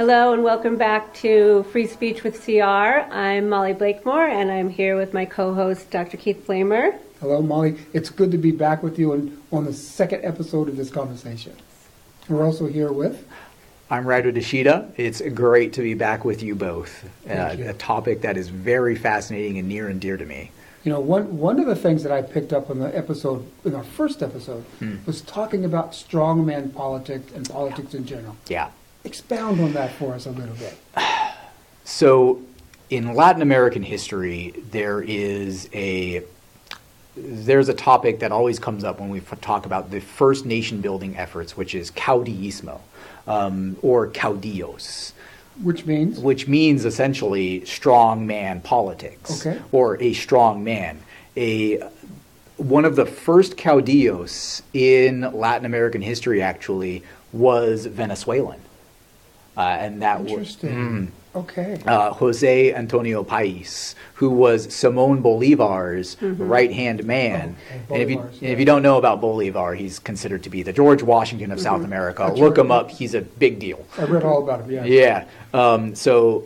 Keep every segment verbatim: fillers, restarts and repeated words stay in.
Hello and welcome back to Free Speech with C R. I'm Molly Blakemore and I'm here with my co-host Doctor Keith Flamer. Hello, Molly. It's good to be back with you on, on the second episode of this conversation. We're also here with... I'm Ryder Deshita. It's great to be back with you both. Uh, you. A topic that is very fascinating and near and dear to me. You know, one, one of the things that I picked up in the episode, in our first episode, hmm. was talking about strongman politics and politics yeah. in general. Yeah. Expound on that for us a little bit. So, in Latin American history, there is a there's a topic that always comes up when we talk about the first nation-building efforts, which is caudillismo, um, or caudillos. Which means? Which means essentially strong man politics, okay. or a strong man. A one of the first caudillos in Latin American history, actually, was Venezuelan. Uh, and that Interesting. was mm, okay. uh, Jose Antonio País, who was Simon Bolivar's mm-hmm. right-hand man. Oh, and if you, yeah. and if you don't know about Bolivar, he's considered to be the George Washington of mm-hmm. South America. That's Look right. him up; he's a big deal. I read all about him. Yeah. Yeah. Um, so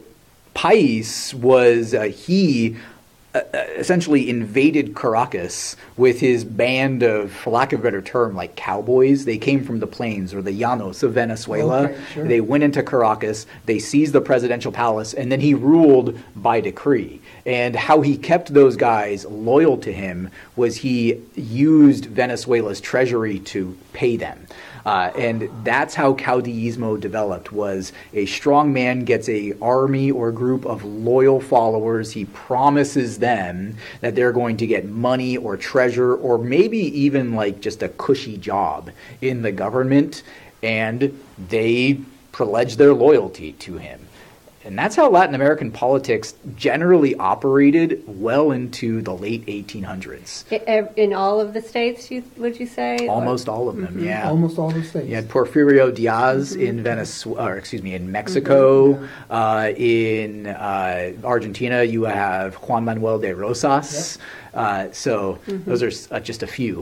País was uh, he. Uh, essentially invaded Caracas with his band of, for lack of a better term, like cowboys. They came from the plains or the llanos of Venezuela. Okay, sure. They went into Caracas, they seized the presidential palace, and then he ruled by decree. And how he kept those guys loyal to him was he used Venezuela's treasury to pay them. Uh, and that's how caudillismo developed, was a strong man gets a army or group of loyal followers. He promises them that they're going to get money or treasure or maybe even like just a cushy job in the government, and they pledge their loyalty to him. And that's how Latin American politics generally operated well into the late eighteen hundreds. In all of the states, you, would you say? Almost or? all of them, mm-hmm. yeah. Almost all the states. You had Porfirio Diaz mm-hmm. in Venezuela, or excuse me, in Mexico. Mm-hmm. Uh, in uh, Argentina, you have Juan Manuel de Rosas. Yep. Uh, so mm-hmm. those are uh, just a few.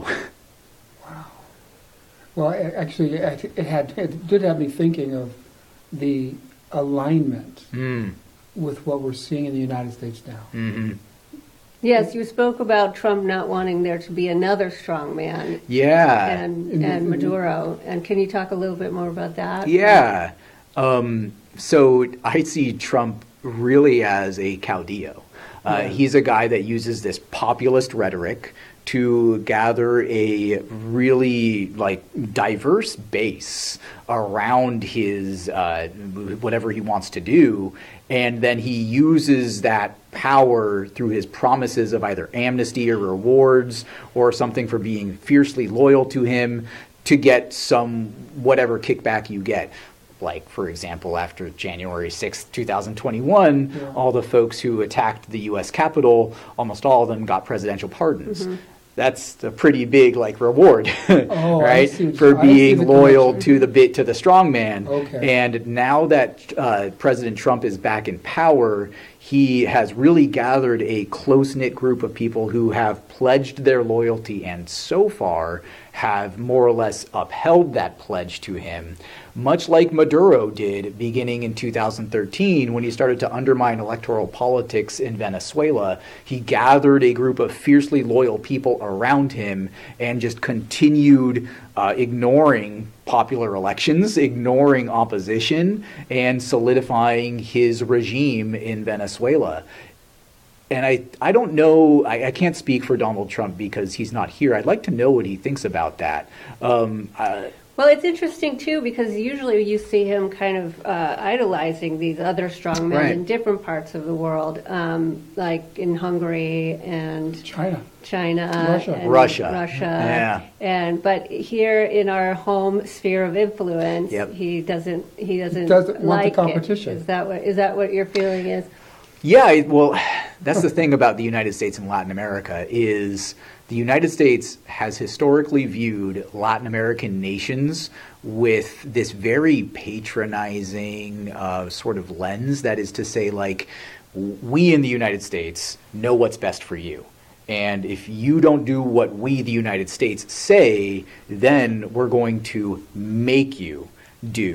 Wow. Well, actually, it had it did have me thinking of the alignment mm. with what we're seeing in the United States now. Mm-hmm. Yes, you spoke about Trump not wanting there to be another strongman. Yeah. And, and Maduro. And can you talk a little bit more about that? Yeah. Um, so I see Trump really as a caudillo. Uh, yeah. He's a guy that uses this populist rhetoric to gather a really like diverse base around his uh, whatever he wants to do, and then he uses that power through his promises of either amnesty or rewards or something for being fiercely loyal to him to get some whatever kickback you get. Like, for example, after January sixth, twenty twenty-one, yeah. all the folks who attacked the U S Capitol, almost all of them got presidential pardons. Mm-hmm. That's a pretty big like reward, oh, right? For being loyal to the bit to the strong man. Okay. And now that uh, President Trump is back in power, he has really gathered a close-knit group of people who have pledged their loyalty and so far have more or less upheld that pledge to him, much like Maduro did beginning in two thousand thirteen when he started to undermine electoral politics in Venezuela. He gathered a group of fiercely loyal people around him and just continued uh, ignoring popular elections, ignoring opposition, and solidifying his regime in Venezuela. And I, I don't know, I, I can't speak for Donald Trump because he's not here. I'd like to know what he thinks about that. Um, uh, well, it's interesting, too, because usually you see him kind of uh, idolizing these other strongmen right. in different parts of the world, um, like in Hungary and China, China, Russia, and Russia, Russia. Yeah. And but here in our home sphere of influence, yep. he doesn't he doesn't, he doesn't like want the competition. It. Is that what is that what your feeling is? Yeah, well, that's the thing about the United States and Latin America is the United States has historically viewed Latin American nations with this very patronizing uh, sort of lens. That is to say, like, we in the United States know what's best for you. And if you don't do what we, the United States, say, then we're going to make you do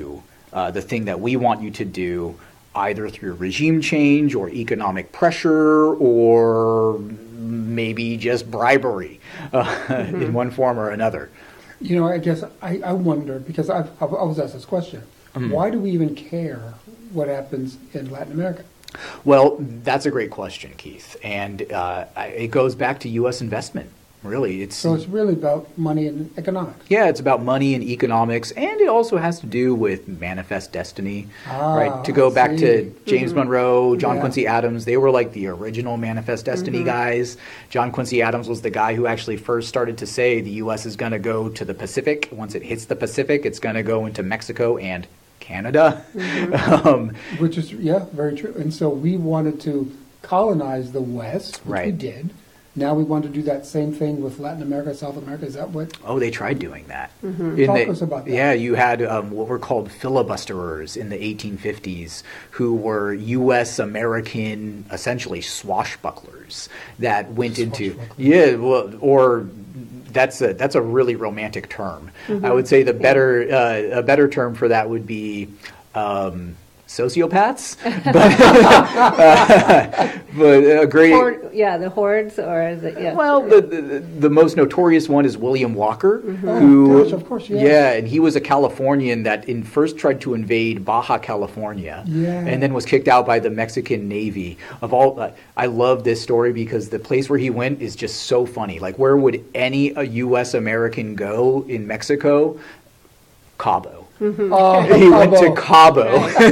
uh, the thing that we want you to do, either through regime change or economic pressure or maybe just bribery uh, mm-hmm. in one form or another. You know, I guess I, I wonder, because I've, I've, I was asked this question, mm-hmm. why do we even care what happens in Latin America? Well, that's a great question, Keith. And uh, it goes back to U S investment. Really, it's so it's really about money and economics. Yeah, it's about money and economics, and it also has to do with manifest destiny, ah, right? To go I back see. to James mm-hmm. Monroe, John yeah. Quincy Adams, they were like the original manifest destiny mm-hmm. guys. John Quincy Adams was the guy who actually first started to say the U S is going to go to the Pacific. Once it hits the Pacific, it's going to go into Mexico and Canada. Mm-hmm. um, Which is, yeah, very true. And so we wanted to colonize the West, which right. we did. Now we want to do that same thing with Latin America, South America. Is that what? Oh, they tried doing that. Mm-hmm. Talk the, us about that. Yeah, you had um, what were called filibusterers in the eighteen fifties who were U S American, essentially swashbucklers that went into, yeah, well, or that's a, that's a really romantic term. Mm-hmm. I would say the better, uh, a better term for that would be, um, sociopaths, but uh, but a great Horde, yeah, the hordes or the yeah. Well, the, the the most notorious one is William Walker, mm-hmm. who oh, gosh, of course, yes. yeah, and he was a Californian that in first tried to invade Baja California, yeah. and then was kicked out by the Mexican Navy. Of all, uh, I love this story because the place where he went is just so funny. Like, where would any a U S American go in Mexico? Cabo. Mm-hmm. Oh, he Cabo. went to Cabo,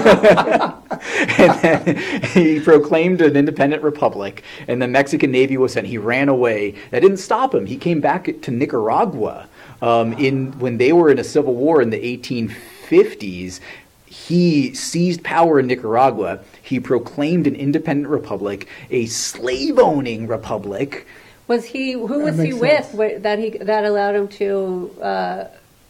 and then he proclaimed an independent republic, and the Mexican Navy was sent. He ran away. That didn't stop him. He came back to Nicaragua um, in when they were in a civil war in the eighteen fifties. He seized power in Nicaragua. He proclaimed an independent republic, a slave-owning republic. Was he? Who That was he makes with sense. wh- that he that allowed him to? Uh,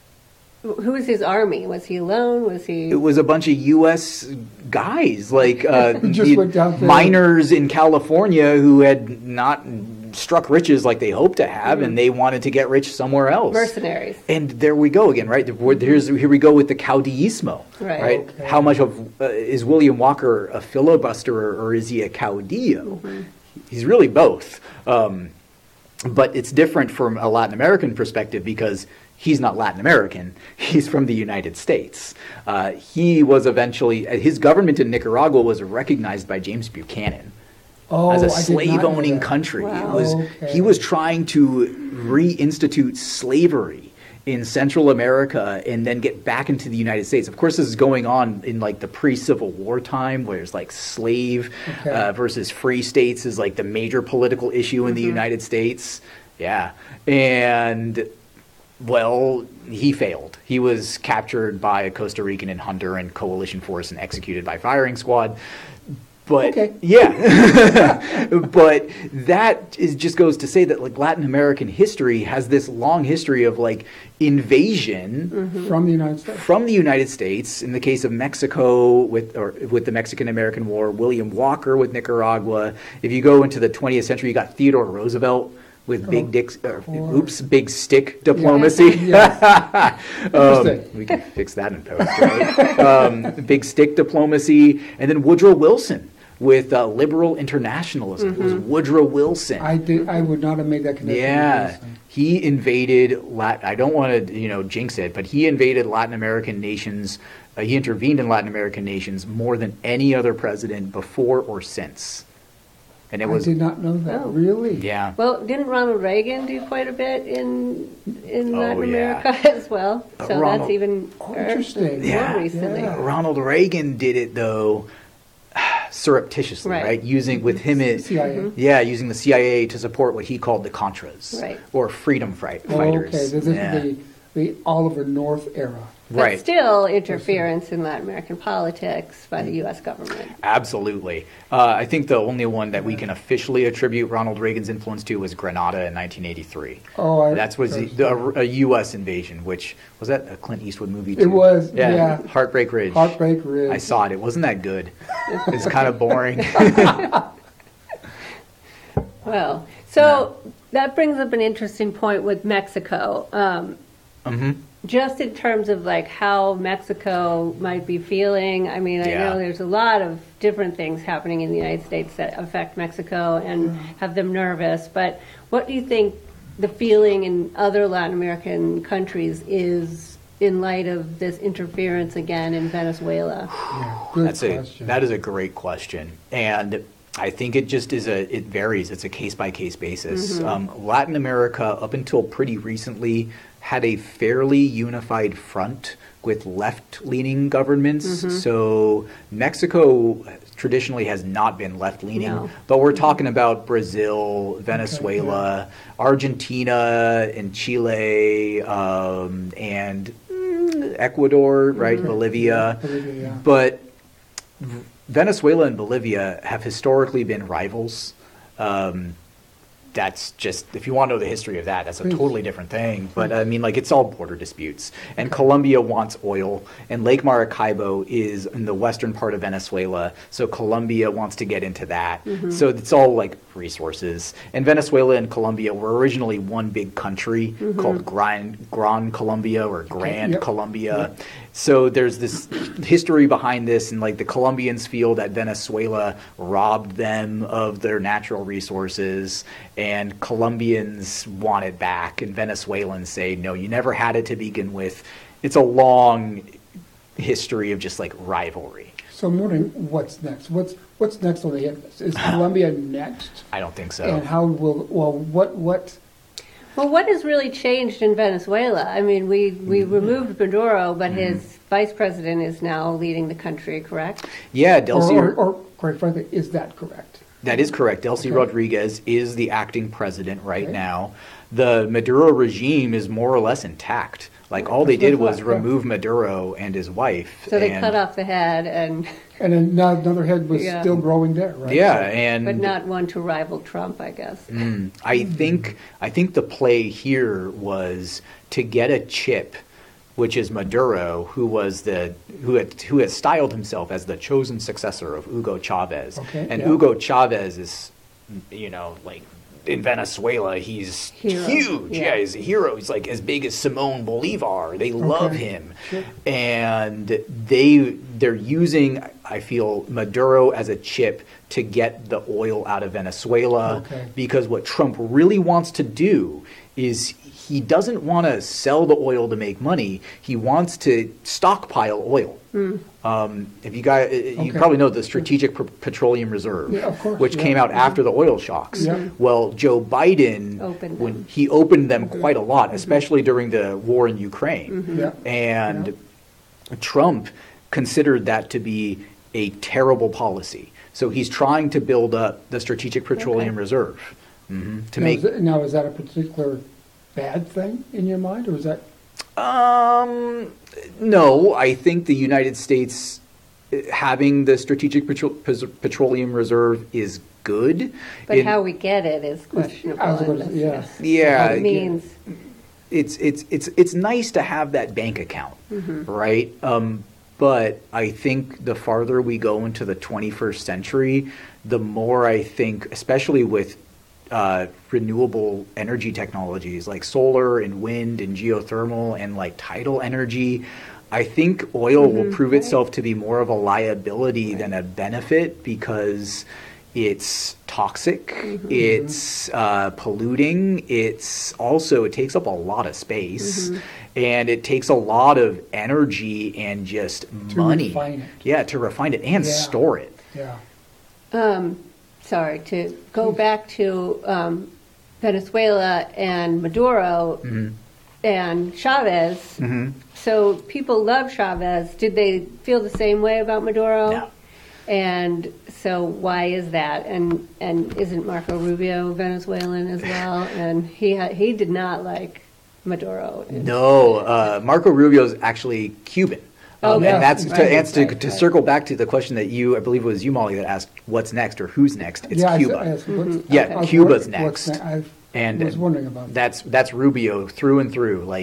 who was his army? Was he alone? Was he? It was a bunch of U S guys, like uh, Just the went down there. miners in California who had not struck riches like they hoped to have, mm-hmm. and they wanted to get rich somewhere else. Mercenaries. And there we go again, right? Here's, here we go with the caudillismo, right? right? Okay. How much of uh, is William Walker a filibusterer or is he a caudillo? Mm-hmm. He's really both. Um, but it's different from a Latin American perspective because he's not Latin American. He's from the United States. Uh, he was eventually, his government in Nicaragua was recognized by James Buchanan Oh, as a I did not know slave-owning that. country. Wow. It was, Okay. He was trying to reinstitute slavery in Central America and then get back into the United States. Of course, this is going on in like the pre-Civil War time, where it's like slave Okay. uh, versus free states is like the major political issue in the Mm-hmm. United States. Yeah. And well, he failed. He was captured by a Costa Rican and Honduran coalition force and executed by firing squad. But Okay. yeah, but that is just goes to say that like Latin American history has this long history of like invasion Mm-hmm. From the United States. from the United States. In the case of Mexico, with or with the Mexican-American War, William Walker with Nicaragua. If you go into the twentieth century, you got Theodore Roosevelt with big Oh, dicks, uh, course. oops, big stick diplomacy. Yeah. um, Interesting. we can fix that in post, right? um, big stick diplomacy, and then Woodrow Wilson with uh, liberal internationalism. It was Woodrow Wilson. I did. I would not have made that connection. Yeah, he invaded Lat. I don't want to, you know, jinx it, but he invaded Latin American nations. Uh, he intervened in Latin American nations more than any other president before or since. And it was, I did not know that. Oh. Really? yeah. Well, didn't Ronald Reagan do quite a bit in in Oh, Latin yeah. America as well? Uh, So Ronald- that's even Oh, er, interesting. more Yeah. recently. Yeah. Ronald Reagan did it though, surreptitiously, right? Right. Using with him, it, C I A. yeah, using the C I A to support what he called the Contras, Right. or freedom fight, Oh, fighters. okay. This is Yeah. the the Oliver North era. But Right. still interference in Latin American politics by the U S government. Absolutely. Uh, I think the only one that we can officially attribute Ronald Reagan's influence to was Grenada in nineteen eighty-three. Oh, I, That was the, a, a U S invasion, which was that a Clint Eastwood movie too? It was, yeah. Heartbreak Ridge. Heartbreak Ridge. I saw it. It wasn't that good. It's kind of boring. Well, so that brings up an interesting point with Mexico. Um, hmm just in terms of like how Mexico might be feeling, I mean, I Yeah. know there's a lot of different things happening in the United States that affect Mexico and have them nervous. But what do you think the feeling in other Latin American countries is in light of this interference again in Venezuela? Yeah, good That's a question. that is a great question, and I think it just is a it varies. It's a case by case basis. Um, Latin America, up until pretty recently, had a fairly unified front with left leaning governments. So Mexico traditionally has not been left leaning, No. but we're talking about Brazil, Venezuela, Argentina, and Chile, um, and mm, Ecuador, right? Bolivia. Bolivia, yeah. But V- Venezuela and Bolivia have historically been rivals. Um, that's just, if you want to know the history of that, that's a Please. totally different thing. But I mean, like, it's all border disputes. And Colombia wants oil, and Lake Maracaibo is in the western part of Venezuela, so Colombia wants to get into that. So it's all like resources. And Venezuela and Colombia were originally one big country called Gran, Gran Colombia or Grand yep. Colombia. So there's this history behind this, and like the Colombians feel that Venezuela robbed them of their natural resources, and Colombians want it back, and Venezuelans say, no, you never had it to begin with. It's a long history of just like rivalry. So I'm wondering what's next. What's what's next on the hit list? Is Colombia next? I don't think so. And how will well what what Well, what has really changed in Venezuela? I mean, we, we removed Maduro, but his vice president is now leading the country, correct? Yeah, or, Delcy, or, or quite frankly, is that correct? that is correct. Delcy Okay. Rodriguez is the acting president right Okay. now. The Maduro regime is more or less intact. Like, all they That's what I did was thought, yeah. remove Maduro and his wife. So they and- cut off the head, and And then now another head was Yeah. still growing there, right? Yeah, So- and but not one to rival Trump, I guess. Mm, I think I think the play here was to get a chip, which is Maduro, who was the who had who has styled himself as the chosen successor of Hugo Chavez. Okay, and yeah. Hugo Chavez is, you know, like in Venezuela, he's Hero, huge. yeah. Yeah. he's a hero. He's like as big as Simone Bolivar. They love Okay, him, sure. and they they're using, I feel, Maduro as a chip to get the oil out of Venezuela. Okay. Because what Trump really wants to do is he doesn't want to sell the oil to make money. He wants to stockpile oil. Um, if you guys, you Okay. probably know the Strategic P- Petroleum Reserve, Yeah, of course, which yeah. came out after the oil shocks. Yeah. Well, Joe Biden, Opened when them. he opened them quite a lot, especially during the war in Ukraine, Yeah. and Yeah. Trump considered that to be a terrible policy. So he's trying to build up the Strategic Petroleum Okay. Reserve hmm to now, make. is that, now, is that a particular bad thing in your mind, or is that Um, no, I think the United States uh, having the Strategic Petro- Pes- Petroleum Reserve is good. But In- how we get it is questionable. I was in gonna this, say, yeah. yes. Yeah, What it means. it's it's it's it's nice to have that bank account, right? Um, but I think the farther we go into the twenty-first century, the more I think, especially with uh, renewable energy technologies like solar and wind and geothermal and like tidal energy, I think oil will prove itself to be more of a liability than a benefit because it's toxic, it's uh, polluting, it's also, it takes up a lot of space, and it takes a lot of energy and just To money. refine it. Yeah, to refine it and Yeah. store it. yeah? Um, sorry, to go back to um, Venezuela and Maduro and Chavez. So people love Chavez. Did they feel the same way about Maduro? No. And so why is that? And and isn't Marco Rubio Venezuelan as well? And he ha- he did not like Maduro. No, uh, Marco Rubio is actually Cuban. Um, Okay. and that's Right, to answer right, to right. circle back to the question that you, I believe it was you, Molly, that asked what's next or who's next. It's yeah, I Cuba. s- I s- what's- Yeah, I was Cuba's wondering what's next. ne- I And was wondering about that. that's that's Rubio through and through. Like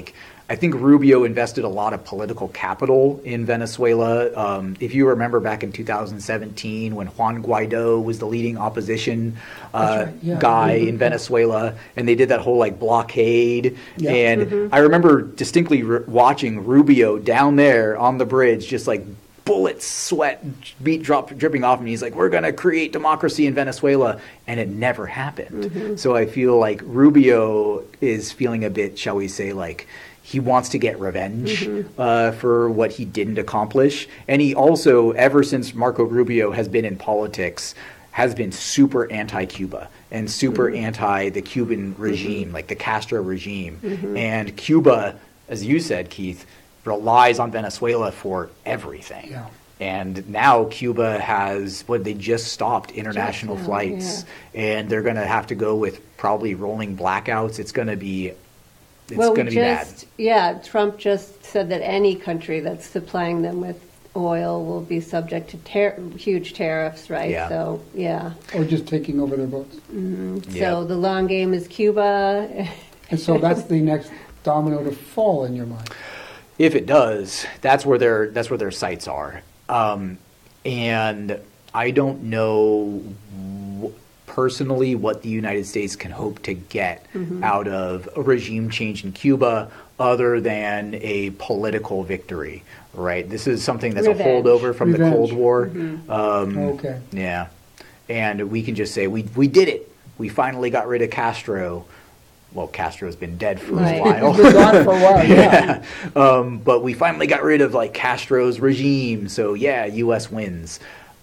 I think Rubio invested a lot of political capital in Venezuela. Um, if you remember back in two thousand seventeen when Juan Guaido was the leading opposition uh, right, yeah. guy Mhm. in Venezuela, and they did that whole like blockade. Yeah. And I remember distinctly re- watching Rubio down there on the bridge, just like bullets, sweat, beat drop dripping off him. He's like, "We're going to create democracy in Venezuela," and it never happened. So I feel like Rubio is feeling a bit, shall we say, like he wants to get revenge uh, for what he didn't accomplish. And he also, ever since Marco Rubio has been in politics, has been super anti-Cuba and super anti the Cuban regime, like the Castro regime. And Cuba, as you said, Keith, relies on Venezuela for everything. Yeah. And now Cuba has, what, they just stopped international Just now, flights, and they're going to have to go with probably rolling blackouts. It's going to be, it's Well, we going to be bad. just, yeah, Trump just said that any country that's supplying them with oil will be subject to ter- huge tariffs, right? Yeah. So, yeah. Or just taking over their boats. Yeah. So the long game is Cuba. And so that's the next domino to fall in your mind. If it does, that's where their that's where their sights are. Um, and I don't know w- personally what the United States can hope to get out of a regime change in Cuba other than a political victory, right? This is something that's Revenge. a holdover from Revenge. the Cold War. Um, Okay. Yeah. And we can just say, we, we did it. We finally got rid of Castro. Well, Castro's been dead for Right. a while. It's been gone for a while, yeah. Um, but we finally got rid of like Castro's regime, so yeah, U S wins.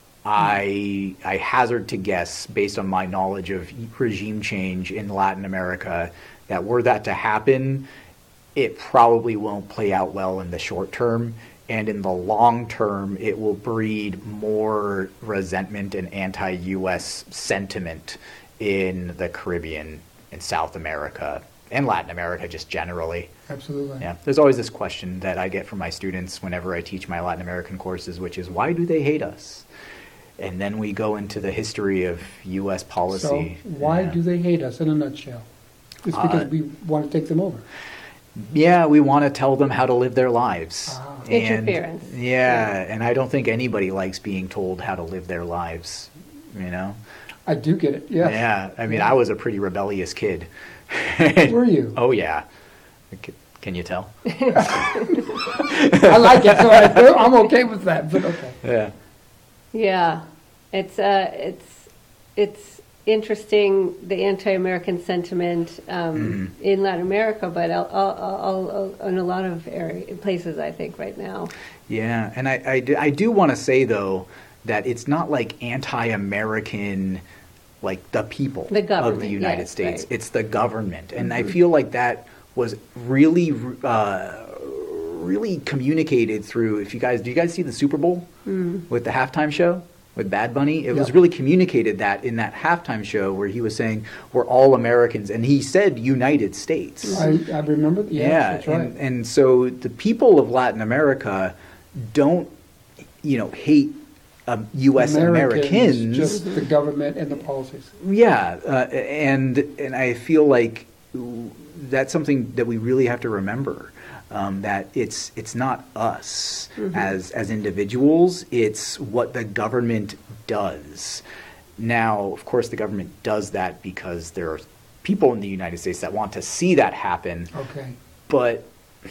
I I hazard to guess, based on my knowledge of regime change in Latin America, that were that to happen, it probably won't play out well in the short term, and in the long term, it will breed more resentment and anti-U S sentiment in the Caribbean and South America and Latin America just generally. Absolutely. Yeah, there's always this question that I get from my students whenever I teach my Latin American courses, which is, why do they hate us? And then we go into the history of U S policy. So why Yeah. do they hate us in a nutshell? It's because Uh, we want to take them over. Yeah, we want to tell them how to live their lives. Ah. And- Interference. Yeah, and I don't think anybody likes being told how to live their lives, you know? I do get it, yes. Yeah, I mean, Yeah. I was a pretty rebellious kid. Were you? Oh, yeah. C- Can you tell? I like it, so I, I'm okay with that, but okay. Yeah. Yeah, it's uh, it's it's interesting, the anti-American sentiment um, in Latin America, but all, all, all, all, in a lot of area, places, I think, right now. Yeah, and I, I, do, I do want to say, though, that it's not like anti-American, like the people The of government, the United yes, States. right. It's the government. And I feel like that was really, uh, really communicated through, if you guys, do you guys see the Super Bowl with the halftime show? With Bad Bunny, it was Yeah. really communicated that in that halftime show where he was saying we're all Americans, and he said United States. I, I remember, yes, Yeah, that's right. and, and so the people of Latin America don't, you know, hate um, U S Americans. Just the government and the policies. Yeah, uh, and and I feel like that's something that we really have to remember. Um, that it's it's not us as as individuals. It's what the government does. Now, of course, the government does that because there are people in the United States that want to see that happen. Okay. But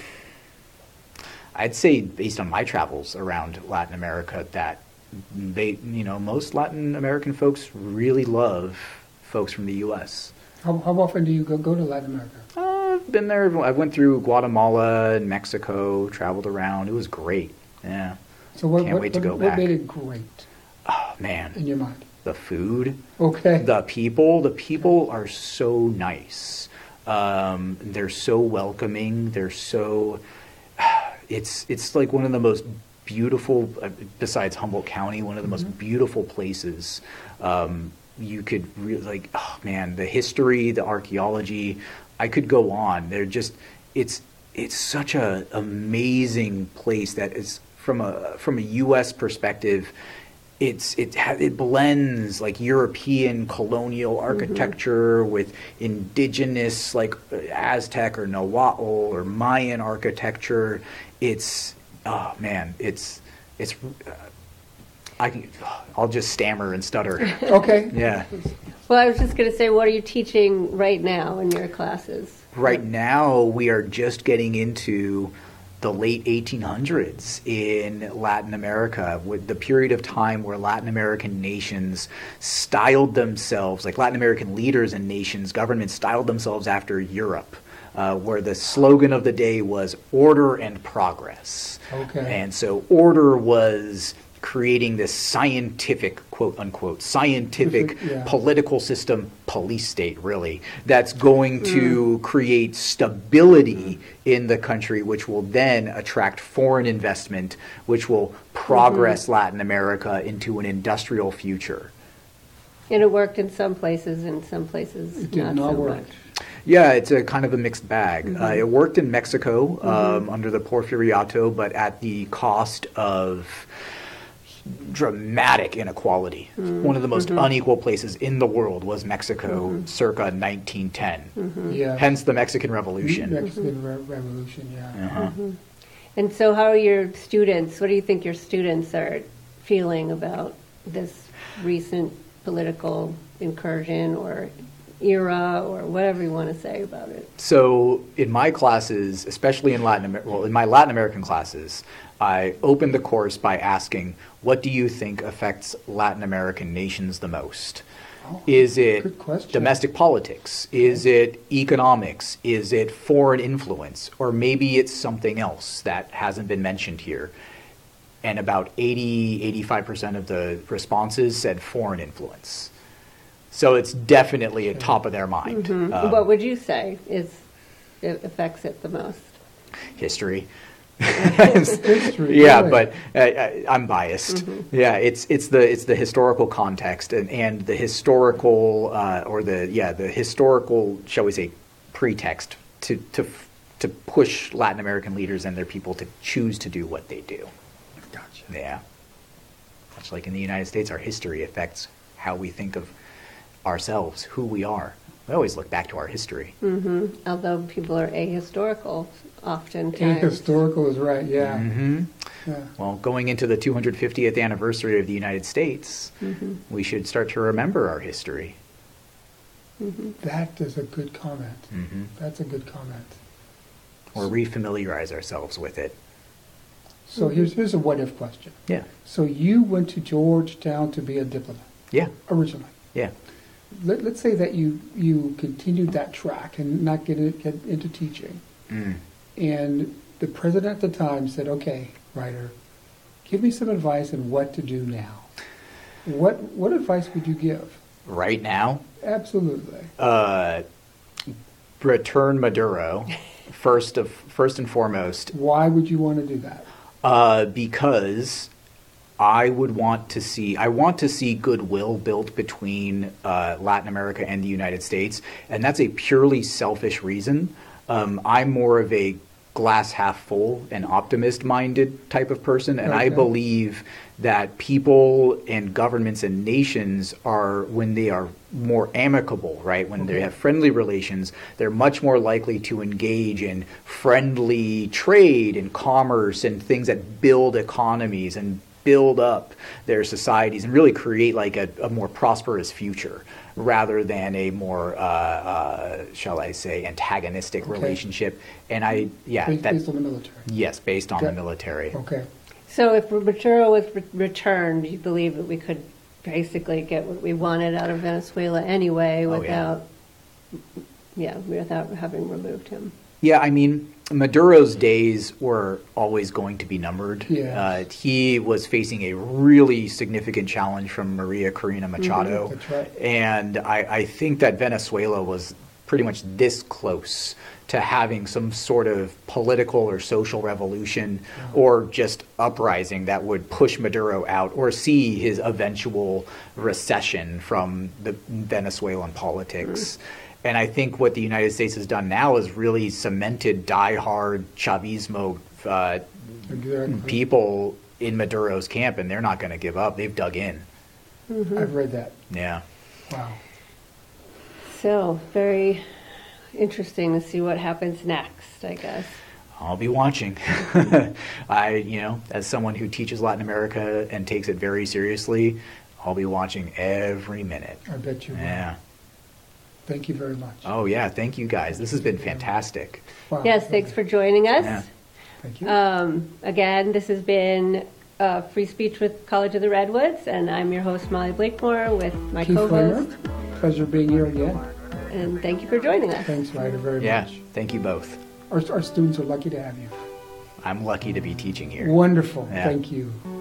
I'd say, based on my travels around Latin America, that they, you know, most Latin American folks really love folks from the U S. How, how often do you go, go to Latin America? Uh, I've been there. I went through Guatemala and Mexico, traveled around. It was great. Yeah. So what, Can't what, wait to what, go what back. made it great Oh, man. in your mind? The food, Okay. the people, the people are so nice. Um, they're so welcoming. They're so, it's, it's like one of the most beautiful, uh, besides Humboldt County, one of the most beautiful places. Um, you could really, like, oh man, the history, the archaeology, I could go on. They're just, it's, it's such a amazing place that is, from a, from a U S perspective, it's it ha- it blends like European colonial architecture with indigenous like Aztec or Nahuatl or Mayan architecture. It's oh man, it's it's uh, I can, I'll just stammer and stutter. Okay. Yeah. Well, I was just going to say, what are you teaching right now in your classes? Right now, we are just getting into the late eighteen hundreds in Latin America, with the period of time where Latin American nations styled themselves, like Latin American leaders and nations, governments styled themselves after Europe, uh, where the slogan of the day was order and progress. Okay. And so order was creating this scientific, quote unquote, scientific Yeah. political system, police state really, that's going to create stability in the country, which will then attract foreign investment, which will progress Latin America into an industrial future. And it worked in some places, and some places It did not, not so work. much. Yeah, it's a kind of a mixed bag. Uh, it worked in Mexico um, under the Porfiriato, but at the cost of dramatic inequality. One of the most unequal places in the world was Mexico circa nineteen ten. Yeah. Hence the Mexican Revolution. Mexican Re- Revolution, yeah. Uh-huh. And so how are your students, what do you think your students are feeling about this recent political incursion or era or whatever you want to say about it? So in my classes, especially in Latin America, well, in my Latin American classes, I opened the course by asking, what do you think affects Latin American nations the most? Oh, Is it good question. domestic politics? Is it economics? Is it foreign influence? Or maybe it's something else that hasn't been mentioned here. And about eighty, eighty-five percent of the responses said foreign influence. So it's definitely at top of their mind. Um, What would you say is it affects it the most? history. History, Yeah, really. but uh, I- I'm biased. Yeah, it's it's the it's the historical context and, and the historical uh, or the yeah the historical, shall we say, pretext to to f- to push Latin American leaders and their people to choose to do what they do. Gotcha. Yeah, much like in the United States, our history affects how we think of ourselves, who we are. We always look back to our history. Although people are ahistorical oftentimes. Ahistorical is right, yeah. hmm yeah. Well, going into the two hundred fiftieth anniversary of the United States, we should start to remember our history. That is a good comment. hmm That's a good comment. Or refamiliarize ourselves with it. So here's here's a what if question. Yeah. So you went to Georgetown to be a diplomat Yeah. originally. Yeah. Let, let's say that you you continued that track and not get, it, get into teaching. Mm. And the president at the time said, okay, Ryder, give me some advice on what to do now. What what advice would you give? Right now, Absolutely. uh, return Maduro first of first and foremost, Why would you want to do that? uh, because I would want to see I want to see goodwill built between uh, Latin America and the United States, and that's a purely selfish reason. Um, I'm more of a glass half full and optimist minded type of person, and I Okay. believe that people and governments and nations are, when they are more amicable, right, when they Okay. have friendly relations, they're much more likely to engage in friendly trade and commerce and things that build economies and build up their societies and really create like a, a more prosperous future rather than a more, uh, uh, shall I say, antagonistic Okay. relationship. And I, yeah, Based, that, based on the military. yes, based on the Okay. military. Okay. So if Maduro was re- returned, you believe that we could basically get what we wanted out of Venezuela anyway Oh, yeah. without, yeah, without having removed him. Yeah, I mean, Maduro's days were always going to be numbered. Yes. Uh, he was facing a really significant challenge from Maria Corina Machado. That's right. And I, I think that Venezuela was pretty much this close to having some sort of political or social revolution or just uprising that would push Maduro out or see his eventual recession from the Venezuelan politics. And I think what the United States has done now is really cemented diehard Chavismo uh, Exactly. people in Maduro's camp, and they're not going to give up. They've dug in. I've read that. Yeah. Wow. So, very interesting to see what happens next, I guess. I'll be watching. I, you know, as someone who teaches Latin America and takes it very seriously, I'll be watching every minute. I bet you will. Yeah. Thank you very much. Oh, yeah. Thank you, guys. This has been fantastic. Wow. Yes, thanks for joining us. Yeah. Thank you. Um, again, this has been uh, Free Speech with College of the Redwoods, and I'm your host, Molly Blakemore, with my Keith co-host. Flamer, pleasure being here again. And thank you for joining us. Thanks, Ryder, very Yeah. much. Thank you both. Our, our students are lucky to have you. I'm lucky to be teaching here. Wonderful. Yeah. Thank you.